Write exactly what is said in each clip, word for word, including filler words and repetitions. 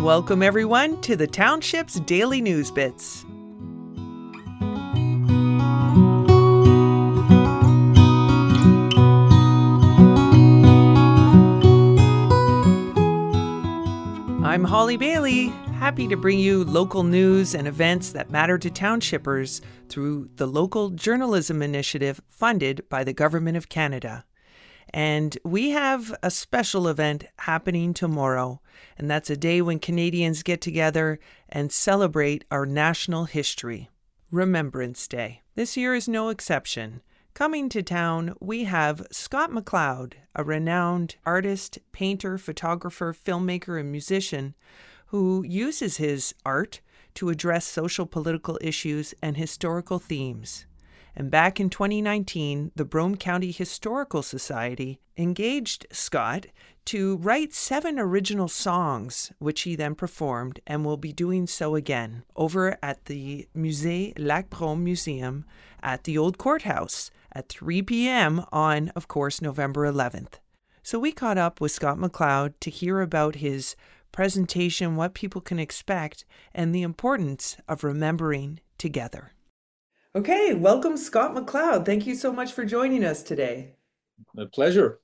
Welcome, everyone, to the Township's Daily News Bits. I'm Holly Bailey, happy to bring you local news and events that matter to townshippers through the Local Journalism Initiative funded by the Government of Canada. And we have a special event happening tomorrow, and that's a day when Canadians get together and celebrate our national history, Remembrance Day. This year is no exception. Coming to town, we have Scott McLeod, a renowned artist, painter, photographer, filmmaker, and musician who uses his art to address social political issues and historical themes. And back in twenty nineteen, the Brome County Historical Society engaged Scott to write seven original songs, which he then performed and will be doing so again over at the Musée Lac Brome Museum at the Old Courthouse at three p.m. on, of course, November eleventh. So we caught up with Scott McLeod to hear about his presentation, what people can expect, and the importance of remembering together. Okay, welcome, Scott McLeod. Thank you so much for joining us today. My pleasure.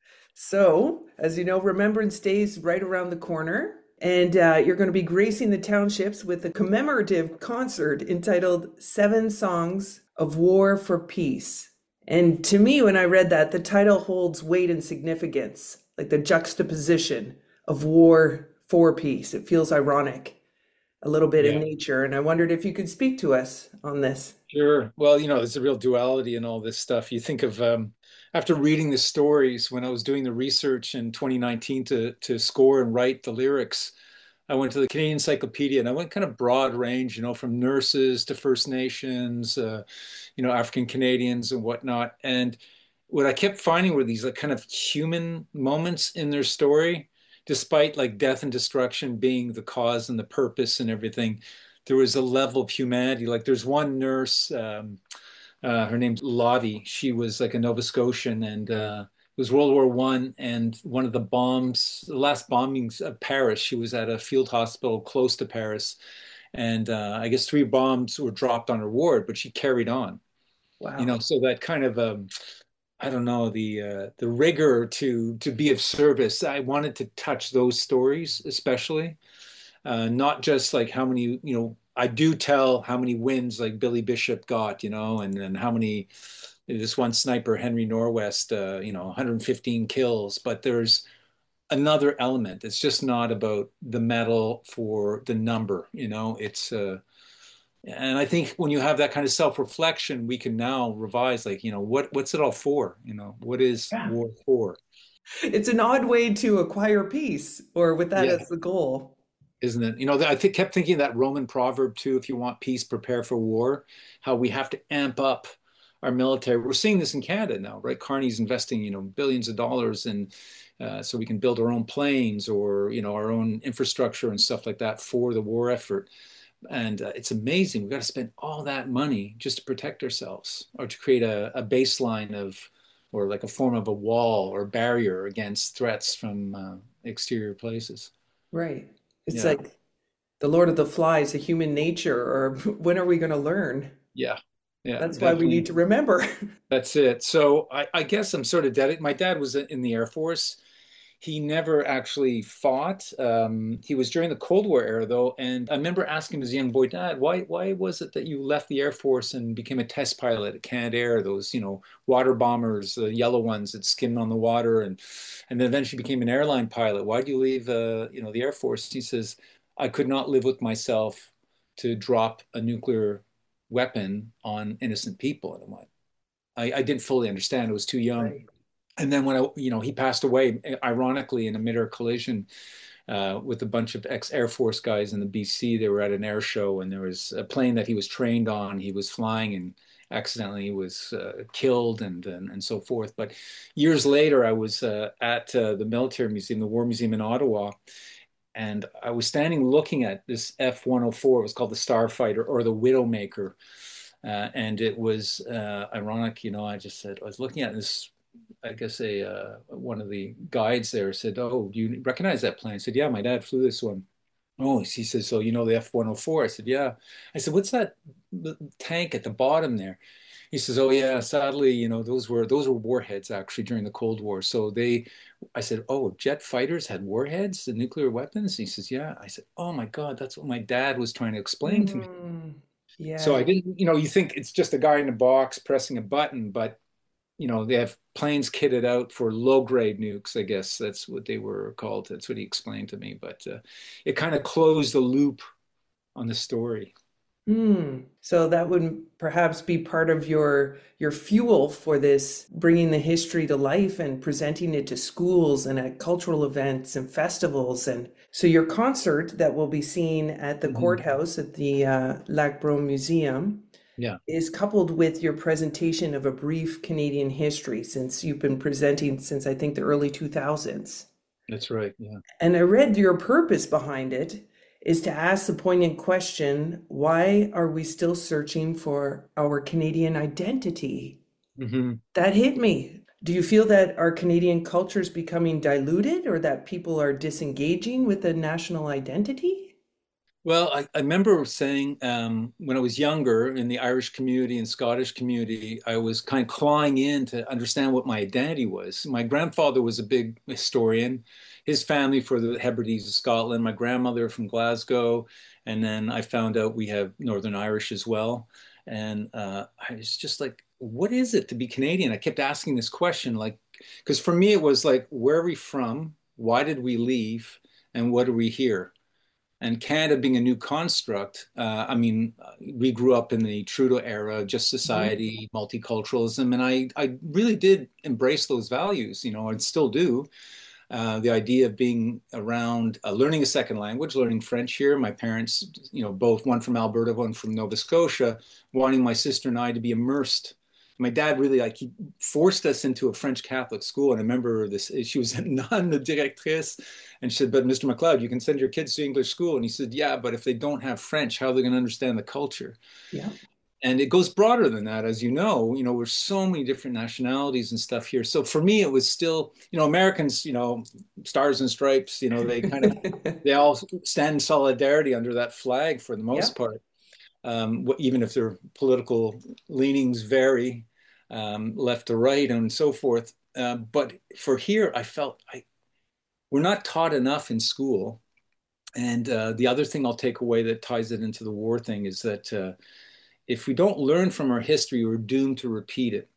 So, as you know, Remembrance Day is right around the corner, and uh, you're going to be gracing the townships with a commemorative concert entitled Seven Songs of War for Peace. And to me, when I read that, the title holds weight and significance, like the juxtaposition of war for peace. It feels ironic, a little bit Yeah. in nature, and I wondered if you could speak to us on this. Sure. Well, you know, there's a real duality in all this stuff. You think of um, after reading the stories, when I was doing the research in twenty nineteen to to score and write the lyrics, I went to the Canadian Encyclopedia and I went kind of broad range, you know, from nurses to First Nations, uh, you know, African Canadians and whatnot. And what I kept finding were these like kind of human moments in their story, despite like death and destruction being the cause and the purpose and everything. There was a level of humanity. Like there's one nurse, um, uh, her name's Lottie. She was like a Nova Scotian, and uh, it was World War One. And one of the bombs, the last bombings of Paris, she was at a field hospital close to Paris, and uh, I guess three bombs were dropped on her ward, but she carried on. Wow. You know, so that kind of um, I don't know, the uh, the rigor to to be of service. I wanted to touch those stories, especially. Uh, not just like how many, you know, I do tell how many wins like Billy Bishop got, you know, and then how many, this one sniper, Henry Norwest, uh, you know, one hundred fifteen kills, but there's another element. It's just not about the medal for the number, you know, it's, uh, and I think when you have that kind of self-reflection, we can now revise, like, you know, what, what's it all for? You know, what is Yeah. war for? It's an odd way to acquire peace, or with that Yeah. as the goal. Isn't it? You know, I think, kept thinking that Roman proverb too, if you want peace, prepare for war, how we have to amp up our military. We're seeing this in Canada now, right? Carney's investing, you know, billions of dollars in uh, so we can build our own planes or, you know, our own infrastructure and stuff like that for the war effort. And uh, it's amazing. We've got to spend all that money just to protect ourselves or to create a, a baseline of, or like a form of a wall or barrier against threats from uh, exterior places. Right. It's Yeah. like the Lord of the Flies, a human nature, or when are we going to learn? Yeah, yeah, That's why we definitely. need to remember. That's it. So I, I guess I'm sort of dedicated. My dad was in the Air Force. He never actually fought. Um, he was during the Cold War era, though. And I remember asking him as a young boy, Dad, why why was it that you left the Air Force and became a test pilot at Canadair? Those, you know, water bombers, the yellow ones that skimmed on the water, and and then eventually became an airline pilot. Why did you leave, uh, you know, the Air Force? He says, I could not live with myself to drop a nuclear weapon on innocent people. And I'm like, I, I didn't fully understand. I was too young. Right. And then when I, you know, he passed away, ironically, in a mid-air collision uh, with a bunch of ex-Air Force guys in the B C. They were at an air show, and there was a plane that he was trained on. He was flying, and accidentally was uh, killed, and, and and so forth. But years later, I was uh, at uh, the Military Museum, the War Museum in Ottawa, and I was standing looking at this F one oh four. It was called the Starfighter or the Widowmaker. Uh, and it was uh, ironic, you know, I just said, I was looking at this, I guess a uh, one of the guides there said, oh, do you recognize that plane? I said, yeah, my dad flew this one. Oh, he says, so you know the F one oh four? I said, yeah. I said, what's that tank at the bottom there? He says, oh yeah, sadly, you know, those were those were warheads actually during the Cold War. So they, I said, oh, jet fighters had warheads, the nuclear weapons? He says, yeah. I said, oh my God, that's what my dad was trying to explain to me. Mm, So I yeah. didn't, you know, you think it's just a guy in a box pressing a button, but you know, they have planes kitted out for low grade nukes. I guess that's what they were called. That's what he explained to me. But uh, it kind of closed the loop on the story. Hmm. So that would perhaps be part of your your fuel for this, bringing the history to life and presenting it to schools and at cultural events and festivals. And so your concert that we'll be seeing at the Mhm. courthouse at the uh, Lac Brome Museum Yeah, is coupled with your presentation of a brief Canadian history, since you've been presenting since I think the early two thousands. that's right. Yeah. And I read your purpose behind it is to ask the poignant question, why are we still searching for our Canadian identity? hmm That hit me. Do you feel that our Canadian culture is becoming diluted or that people are disengaging with the national identity? Well, I, I remember saying um, when I was younger in the Irish community and Scottish community, I was kind of clawing in to understand what my identity was. My grandfather was a big historian, his family for the Hebrides of Scotland, my grandmother from Glasgow, and then I found out we have Northern Irish as well. And uh, I was just like, what is it to be Canadian? I kept asking this question, like, because for me it was like, where are we from? Why did we leave? And what are we here? And Canada being a new construct, uh, I mean, we grew up in the Trudeau era, just Mhm. society, multiculturalism, and I, I really did embrace those values, you know, and still do. Uh, the idea of being around, uh, learning a second language, learning French here. My parents, you know, both one from Alberta, one from Nova Scotia, wanting my sister and I to be immersed. My dad really like he forced us into a French Catholic school, and I remember this. She was a nun, the directrice, and she said, "But Mister McLeod, you can send your kids to English school." And he said, "Yeah, but if they don't have French, how are they going to understand the culture?" Yeah. And it goes broader than that, as you know. You know, we're so many different nationalities and stuff here. So for me, it was still, you know, Americans, you know, stars and stripes, you know, they kind of they all stand in solidarity under that flag for the Yeah. most part, um, even if their political leanings vary, um, left to right and so forth. Uh, but for here, I felt I we're not taught enough in school. And uh, the other thing I'll take away that ties it into the war thing is that uh, if we don't learn from our history, we're doomed to repeat it.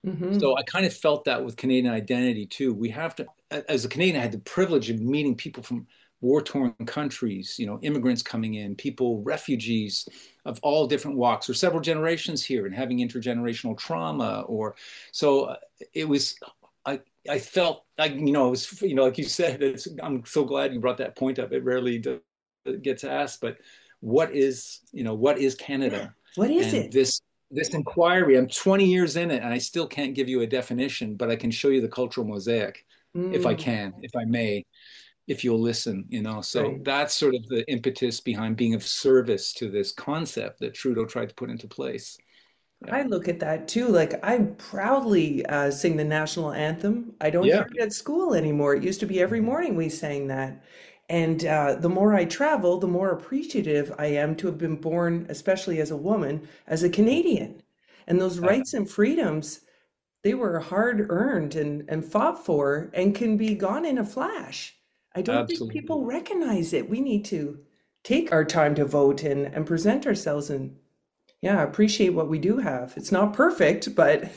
So Hmm. I kind of felt that with Canadian identity too. We have to, as a Canadian, I had the privilege of meeting people from war-torn countries, you know, immigrants coming in, people, refugees of all different walks, or several generations here, and having intergenerational trauma. Or so uh, it was. I I felt like you know it was you know like you said. It's, I'm so glad you brought that point up. It rarely do, gets asked, but what is you know what is Yeah. Canada? What is And it? this this inquiry, I'm twenty years in it and I still can't give you a definition, but I can show you the cultural mosaic if I Mm, can, if I may, if you'll listen, you know. So right. that's sort of the impetus behind being of service to this concept that Trudeau tried to put into place. Yeah. I look at that too. Like I proudly uh, sing the national anthem. I don't Yeah. hear it at school anymore. It used to be every morning we sang that. And uh, the more I travel, the more appreciative I am to have been born, especially as a woman, as a Canadian. And those Uh, rights and freedoms, they were hard earned and, and fought for and can be gone in a flash. I don't think absolutely. people recognize it. We need to take our time to vote and, and present ourselves and yeah, appreciate what we do have. It's not perfect, but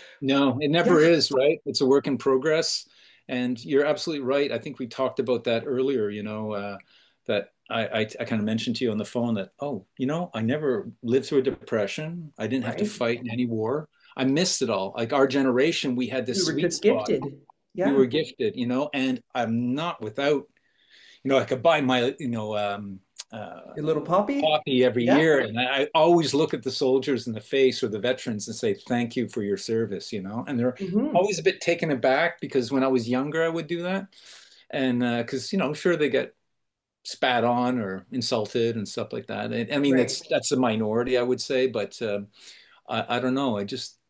No, it yeah, never is, right? It's a work in progress. And you're absolutely right. I think we talked about that earlier, you know, uh, that I, I, I kind of mentioned to you on the phone that, oh, you know, I never lived through a depression. I didn't have to right. fight in any war. I missed it all. Like our generation, we had We this were sweet just spot. gifted. We Yeah, were gifted, you know, and I'm not without, you know, I could buy my, you know, um, uh, your little poppy. coffee every Yeah. year, and I, I always look at the soldiers in the face or the veterans and say, "Thank you for your service," you know. And they're Hmm. always a bit taken aback because when I was younger, I would do that, and because uh, you know, sure they get spat on or insulted and stuff like that. And, I mean, Right. that's that's a minority, I would say, but uh, I, I don't know. I just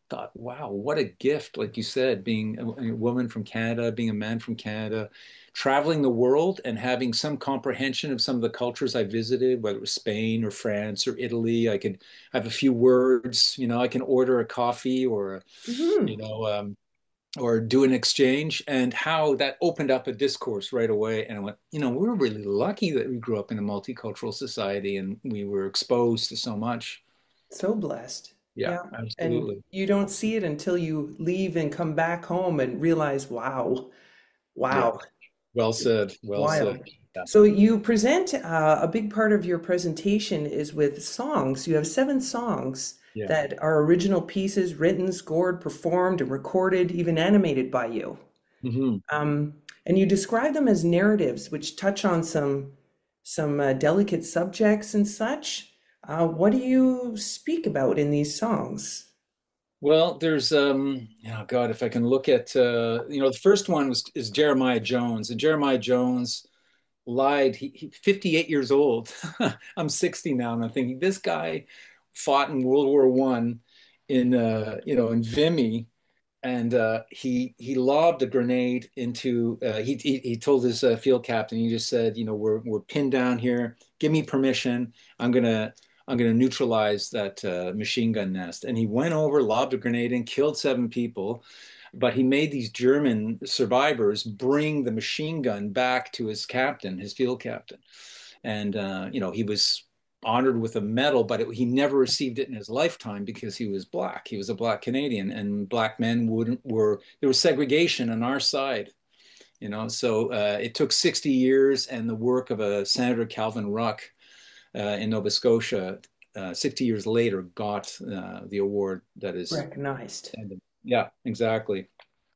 thought, wow, what a gift, like you said, being a, a woman from Canada, being a man from Canada, traveling the world and having some comprehension of some of the cultures I visited, whether it was Spain or France or Italy. I could have a few words, you know, I can order a coffee or, you Hmm. know, um, or do an exchange, and how that opened up a discourse right away. And I went, you know, we're really lucky that we grew up in a multicultural society and we were exposed to so much. So blessed. Yeah, Yeah. And absolutely. you don't see it until you leave and come back home and realize, wow, Yeah. wow, Well said. Well said. wild. Yeah. So you present uh, a big part of your presentation is with songs. You have seven songs Yeah. that are original pieces written, scored, performed, and recorded, even animated by you. Hmm. Um, and you describe them as narratives, which touch on some some uh, delicate subjects and such. Uh, what do you speak about in these songs? Well, there's um, oh God, if I can look at uh, you know, the first one was is Jeremiah Jones, and Jeremiah Jones lied. He, he fifty-eight years old. I'm sixty now, and I'm thinking this guy fought in World War One in uh, you know, in Vimy, and uh, he he lobbed a grenade into. Uh, he, he he told his uh, field captain. He just said, you know, we're we're pinned down here. Give me permission. I'm gonna I'm gonna neutralize that uh, machine gun nest. And he went over, lobbed a grenade, and killed seven people. But he made these German survivors bring the machine gun back to his captain, his field captain. And uh, you know, he was honored with a medal, but it, he never received it in his lifetime because he was black. He was a black Canadian, and black men wouldn't were there was segregation on our side. You know, so uh, it took sixty years and the work of a Senator Calvin Ruck uh, in Nova Scotia. Uh, sixty years later, got uh, the award that is. Recognized. Yeah, exactly.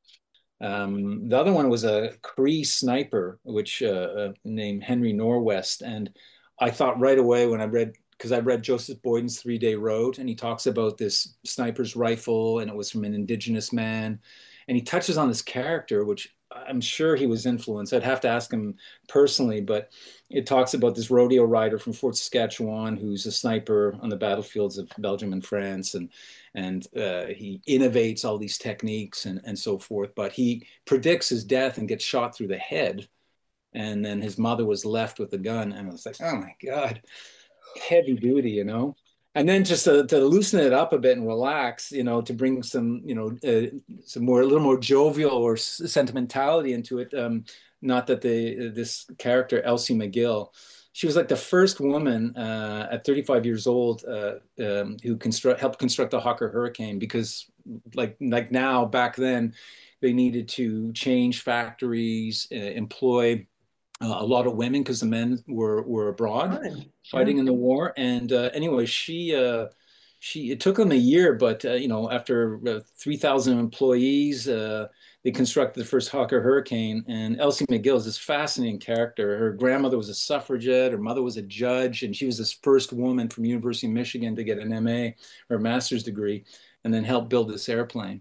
Um, the other one was a Cree sniper, which uh, uh, named Henry Norwest, and I thought right away when I read because I read Joseph Boyden's Three Day Road, and he talks about this sniper's rifle, and it was from an indigenous man, and he touches on this character, which I'm sure he was influenced. I'd have to ask him personally, but it talks about this rodeo rider from Fort Saskatchewan who's a sniper on the battlefields of Belgium and France, and and uh, he innovates all these techniques and, and so forth. But he predicts his death and gets shot through the head. And then his mother was left with the gun. And I was like, oh my God, heavy duty, you know? And then just to, to loosen it up a bit and relax, you know, to bring some, you know, uh, some more, a little more jovial or sentimentality into it. Um, not that the this character, Elsie McGill, she was like the first woman uh, at thirty-five years old uh, um, who construct helped construct the Hawker Hurricane because, like like now, back then, they needed to change factories, uh, employ uh, a lot of women because the men were were abroad Fun. Yeah. fighting in the war. And uh, anyway, she uh, she it took them a year, but uh, you know, after uh, three thousand employees, uh, they constructed the first Hawker Hurricane. And Elsie McGill is this fascinating character. Her grandmother was a suffragette, her mother was a judge, and she was this first woman from University of Michigan to get an M A or a master's degree, and then help build this airplane.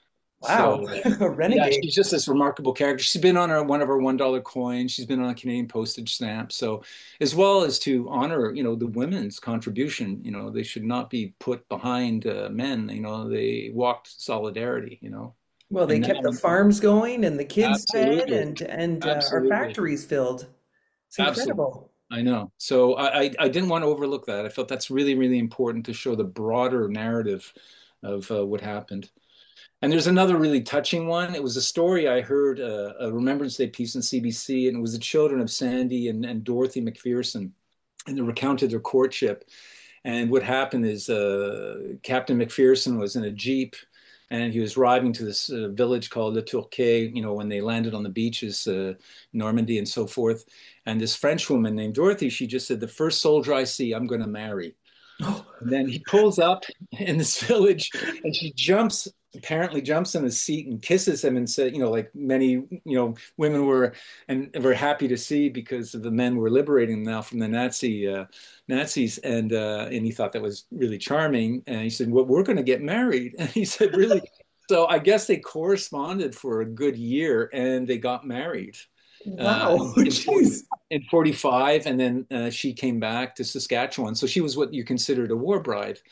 Wow. So A yeah, renegade. she's just this remarkable character. She's been on our, one of our one dollar coins. She's been on a Canadian postage stamp. So, as well as to honor, you know, the women's contribution. You know, they should not be put behind uh, men. You know, they walked solidarity. You know, Well, they and kept the now farms going and the kids fed absolutely, and and uh, our absolutely, factories filled. It's absolutely. incredible. I know. So I, I I didn't want to overlook that. I felt that's really really important to show the broader narrative of uh, what happened. And there's another really touching one. It was a story I heard, uh, a Remembrance Day piece on C B C, and it was the children of Sandy and, and Dorothy McPherson, and they recounted their courtship. And what happened is uh, Captain McPherson was in a Jeep, and he was driving to this uh, village called Le Tourquet, you know, when they landed on the beaches, uh, Normandy and so forth. And this French woman named Dorothy, she just said, the first soldier I see, I'm going to marry. Oh, And then he pulls up in this village and she jumps, apparently jumps in his seat and kisses him and said, you know, like many, you know, women were and were happy to see because the men were liberating them now from the Nazi uh, Nazis. And uh, and he thought that was really charming. And he said, well, we're going to get married. And he said, really? So I guess they corresponded for a good year and they got married uh, wow. in, forty, Jeez. in forty-five, and then uh, she came back to Saskatchewan. So she was what you considered a war bride.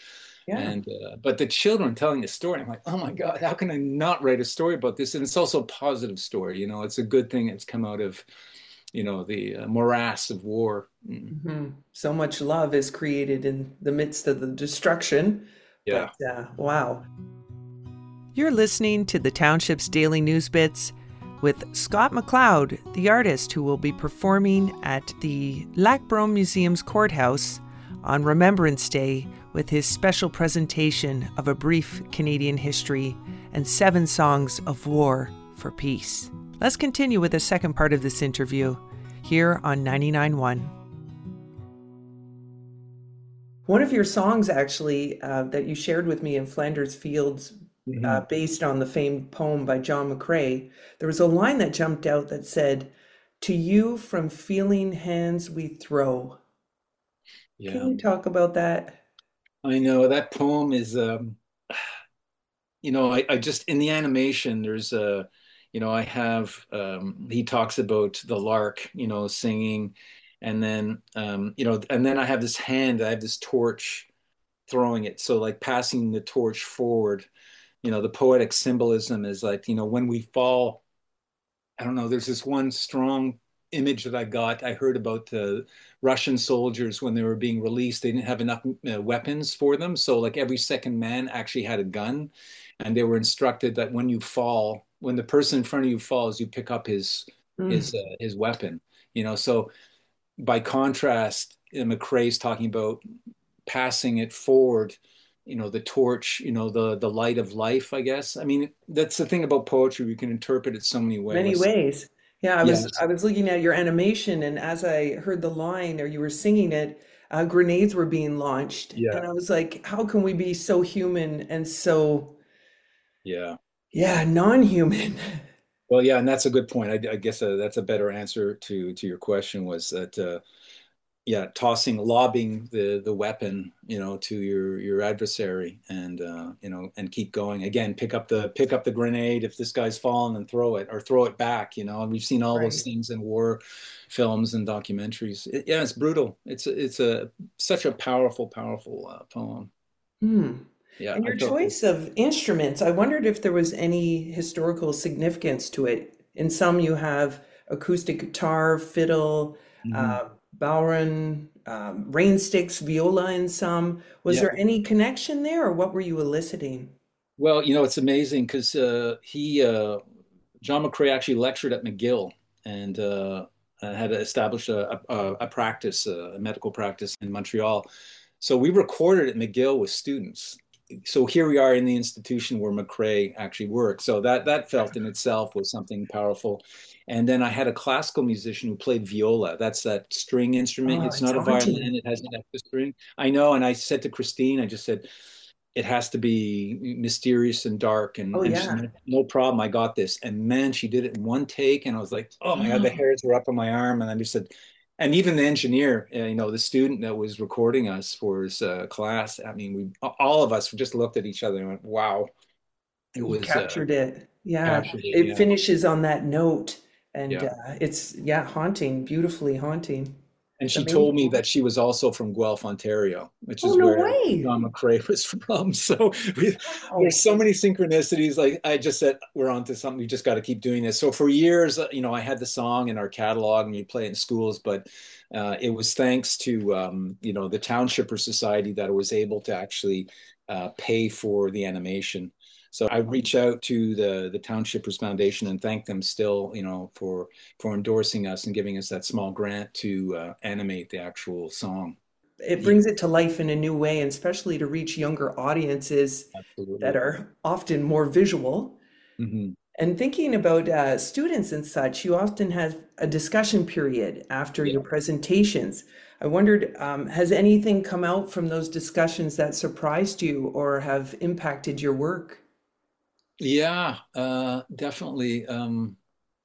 Yeah. And uh, but the children telling the story, I'm like, oh my God, how can I not write a story about this? And it's also a positive story. You know, it's a good thing that's come out of, you know, the uh, morass of war. Mm. Hmm. So much love is created in the midst of the destruction. But Yeah. uh, wow. You're listening to the Township's Daily News Bits with Scott McLeod, the artist who will be performing at the Lac Brome Museum's courthouse on Remembrance Day with his special presentation of A Brief Canadian History and seven songs of war for peace. Let's continue with the second part of this interview here on ninety-nine point one. One of your songs, actually, uh, that you shared with me in Flanders Fields, uh, Hmm. based on the famed poem by John McCrae, there was a line that jumped out that said, "To you from feeling hands we throw." Can Yeah. you talk about that? I know that poem is, um, you know, I, I just in the animation, there's a, you know, I have, um, he talks about the lark, you know, singing, and then, um, you know, and then I have this hand, I have this torch throwing it. So like passing the torch forward, you know, the poetic symbolism is like, you know, when we fall, I don't know, there's this one strong image that I got. I heard about the Russian soldiers when they were being released, they didn't have enough uh, weapons for them. So, like, every second man actually had a gun. And they were instructed that when you fall, when the person in front of you falls, you pick up his Mm. his uh, his weapon. You know, so by contrast, uh, McCrae's talking about passing it forward, you know, the torch, you know, the the light of life, I guess. I mean, that's the thing about poetry. We can interpret it so many Many ways. ways. Yeah, I was Yes. I was looking at your animation, and as I heard the line or you were singing it, uh, grenades were being launched, Yeah. and I was like, how can we be so human and so, Yeah. yeah, non-human? Well, yeah, and that's a good point. I, I guess uh, that's a better answer to to your question was that uh, yeah, tossing, lobbing the the weapon, you know, to your your adversary, and uh, you know, and keep going. Again, pick up the pick up the grenade if this guy's fallen, and throw it or throw it back. You know, and we've seen all those Right. things in war films and documentaries. It, yeah, it's brutal. It's it's a such a powerful, powerful uh, poem. Hmm. Yeah, And I your felt. choice of instruments, I wondered if there was any historical significance to it. In some, you have acoustic guitar, fiddle, Mhm. uh, bowron, um, rain sticks, viola in some. Was Yeah. there any connection there, or what were you eliciting? Well, you know, it's amazing because uh, he, uh, John McCrae actually lectured at McGill and uh, uh, had established a, a, a practice, a medical practice in Montreal. So we recorded at McGill with students. So here we are in the institution where McCrae actually worked. So that that felt in itself was something powerful. And then I had a classical musician who played viola. That's that string instrument. Oh, It's it's not a haunting. violin. It has an extra string. I know. And I said to Christine, I just said, it has to be mysterious and dark, and Oh, and she said, yeah. no, no problem, I got this. And man, she did it in one take, and I was like, oh my God, the hairs were up on my arm. And I just said, and even the engineer, uh, you know, the student that was recording us for his uh, class, I mean, we all of us just looked at each other and went, wow, it You was uh, captured it. Yeah. captured it. It Yeah, finishes on that note, and yeah. uh, it's, yeah, haunting, beautifully haunting. And It's she told amazing. me that she was also from Guelph, Ontario, which Oh, is no where way. John McCrae was from. So we, there's Wow. so many synchronicities. Like I just said, we're onto something. We just got to keep doing this. So for years, uh, you know, I had the song in our catalog and we play it in schools, but uh, it was thanks to, um, you know, the Townshipper Society that I was able to actually uh, pay for the animation. So I reach out to the the Townshippers Foundation and thank them still, you know, for for endorsing us and giving us that small grant to uh, animate the actual song. It Yeah, brings it to life in a new way, and especially to reach younger audiences that absolutely. are often more visual. Hmm. And thinking about uh, students and such, you often have a discussion period after Yeah. your presentations. I wondered, um, has anything come out from those discussions that surprised you or have impacted your work? Yeah, uh, definitely. Um,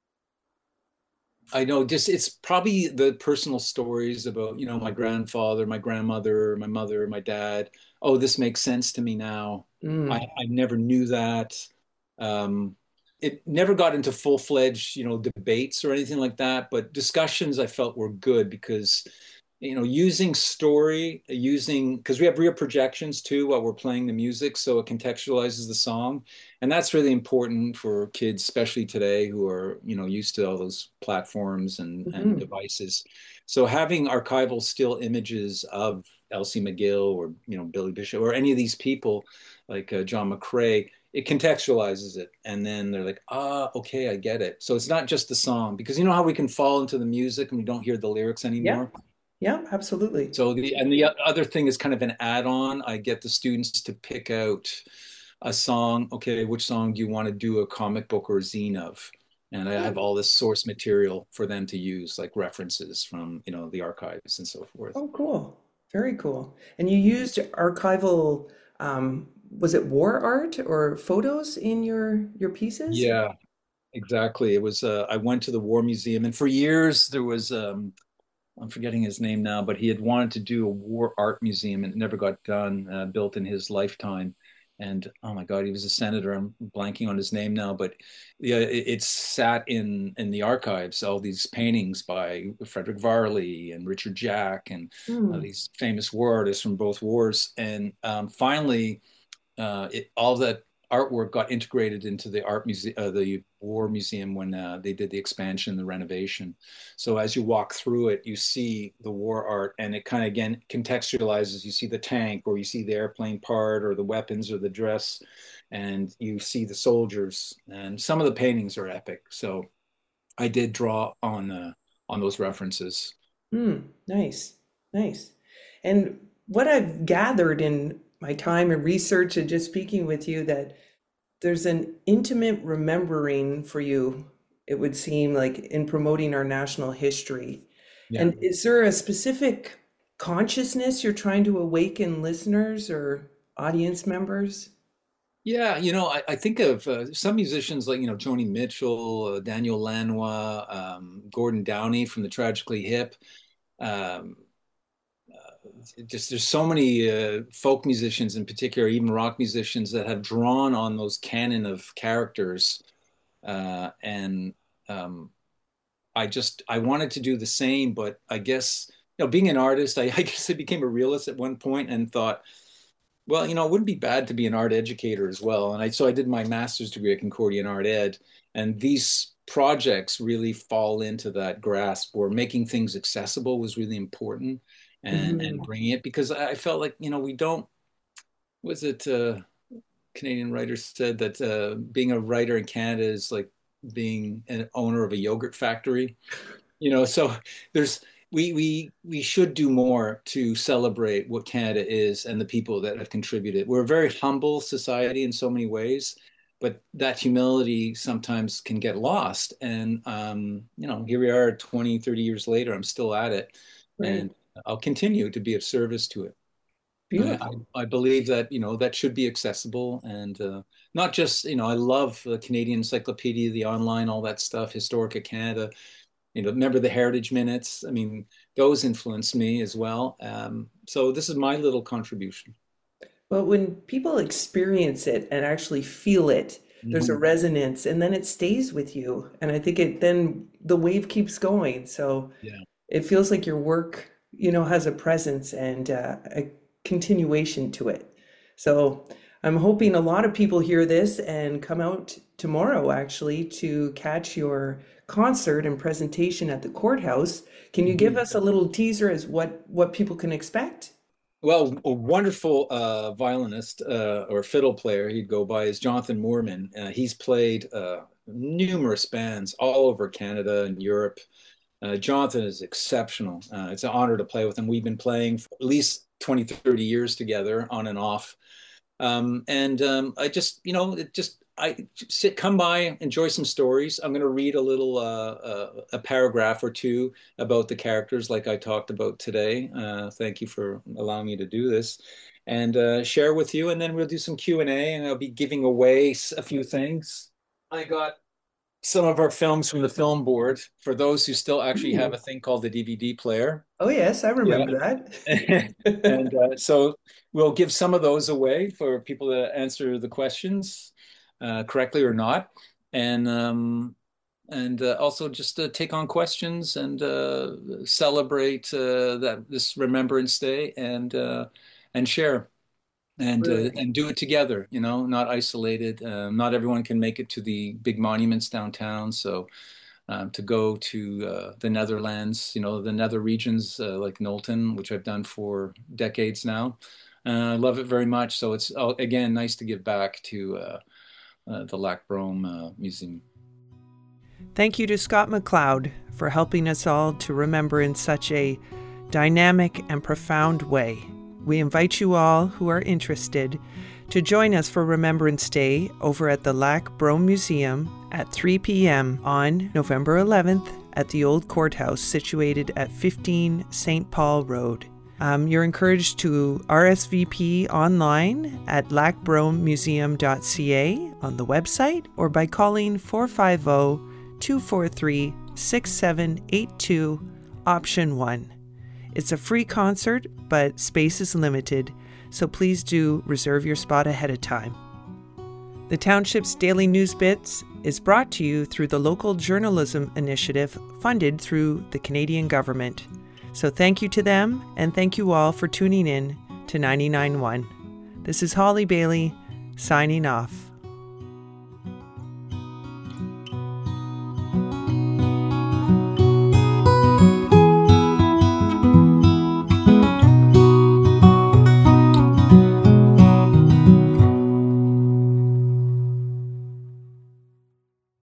I know just it's probably the personal stories about, you know, my grandfather, my grandmother, my mother, my dad. Oh, this makes sense to me now. I, Mm, I never knew that. Um, it never got into full-fledged, you know, debates or anything like that, but discussions I felt were good because you know, using story, using because we have real projections too while we're playing the music, so it contextualizes the song, and that's really important for kids, especially today, who are you know used to all those platforms and and Mhm. devices. So having archival still images of Elsie McGill or you know Billy Bishop or any of these people like uh, John McCrae, it contextualizes it, and then they're like, ah, okay, I get it. So it's not just the song because you know how we can fall into the music and we don't hear the lyrics Yeah. anymore. Yeah, absolutely. So the and the other thing is kind of an add-on. I get the students to pick out a song. Okay, which song do you want to do a comic book or a zine of? And I have Oh, all this source material for them to use, like references from, you know, the archives and so forth. oh, cool. Very cool. And you used archival, um, was it war art or photos in your your pieces? Yeah, exactly. It was uh, I went to the War Museum, and for years there was um, I'm forgetting his name now, but he had wanted to do a war art museum and it never got done, uh, built in his lifetime. And oh my God, he was a senator. I'm blanking on his name now, but yeah, it, it's sat in in the archives. All these paintings by Frederick Varley and Richard Jack and uh, Hmm. these famous war artists from both wars. And um, finally, uh, it, all that artwork got integrated into the art museum, uh, the War Museum when uh, they did the expansion, the renovation. So as you walk through it, you see the war art, and it kind of again contextualizes. You see the tank, or you see the airplane part, or the weapons, or the dress, and you see the soldiers. And some of the paintings are epic. So I did draw on uh, on those references. Hmm. Nice. Nice. And what I've gathered in my time and research and just speaking with you that there's an intimate remembering for you, it would seem like in promoting our national history. Yeah. And is there a specific consciousness you're trying to awaken listeners or audience members? Yeah, you know, I, I think of uh, some musicians like, you know, Joni Mitchell, uh, Daniel Lanois, um, Gordon Downey from the Tragically Hip. Um, just there's so many uh, folk musicians in particular, even rock musicians that have drawn on those canon of characters. Uh, and um, I just I wanted to do the same, but I guess, you know, being an artist, I, I guess I became a realist at one point and thought, well, you know, it wouldn't be bad to be an art educator as well. And I so I did my master's degree at Concordia in art ed, and these projects really fall into that grasp where making things accessible was really important, and and Mhm. bringing it because I felt like, you know, we don't, was it uh Canadian writer said that uh being a writer in Canada is like being an owner of a yogurt factory, you know, so there's we we we should do more to celebrate what Canada is and the people that have contributed. We're a very humble society in so many ways, but that humility sometimes can get lost. And um, you know, here we are twenty, thirty years later, I'm still at it, Right. and I'll continue to be of service to it. I, Beautiful. I, I believe that, you know, that should be accessible and uh, not just, you know, I love the Canadian Encyclopedia, the online, all that stuff, Historica Canada, you know, remember the Heritage Minutes. I mean, those influenced me as well. Um, so this is my little contribution. But when people experience it and actually feel it, there's a Mhm. resonance and then it stays with you. And I think it then the wave keeps going. So Yeah. it feels like your work, you know, has a presence and uh, a continuation to it. So I'm hoping a lot of people hear this and come out tomorrow actually to catch your concert and presentation at the courthouse. Can you give Mhm. us a little teaser as what what people can expect? Well, a wonderful uh, violinist uh, or fiddle player he'd go by is Jonathan Moorman. Uh, he's played uh, numerous bands all over Canada and Europe. Uh, Jonathan is exceptional. Uh, it's an honor to play with him. We've been playing for at least twenty, thirty years together on and off. Um, and um, I just, you know, it just, I sit, come by, enjoy some stories. I'm going to read a little, uh, uh, a paragraph or two about the characters, like I talked about today. Uh, thank you for allowing me to do this, and uh, share with you. And then we'll do some Q and A, and I'll be giving away a few things. I got some of our films from the film board for those who still actually have a Ooh. thing called the D V D player. Oh yes, I Yeah. remember And that. uh, so we'll give some of those away for people to answer the questions uh, correctly or not. And um, and uh, also just uh, take on questions and uh, celebrate uh, that this Remembrance Day and uh, and share and uh, Really? and do it together. You know, not isolated. Um, not everyone can make it to the big monuments downtown, so. Um, to go to uh, the Netherlands, you know, the nether regions uh, like Knowlton, which I've done for decades now. Uh, I love it very much. So it's, oh, again, nice to give back to uh, uh, the Lac Brome uh, Museum. Thank you to Scott McLeod for helping us all to remember in such a dynamic and profound way. We invite you all who are interested to join us for Remembrance Day over at the Lac Brome Museum at three p.m. on November eleventh at the Old Courthouse situated at fifteen Saint Paul Road. Um, you're encouraged to R S V P online at lac brome museum dot c a on the website or by calling four five zero, two four three, six seven eight two, option one. It's a free concert, but space is limited, so please do reserve your spot ahead of time. The Township's Daily News Bits is brought to you through the Local Journalism Initiative funded through the Canadian government. So thank you to them, and thank you all for tuning in to ninety-nine point one. This is Holly Bailey, signing off.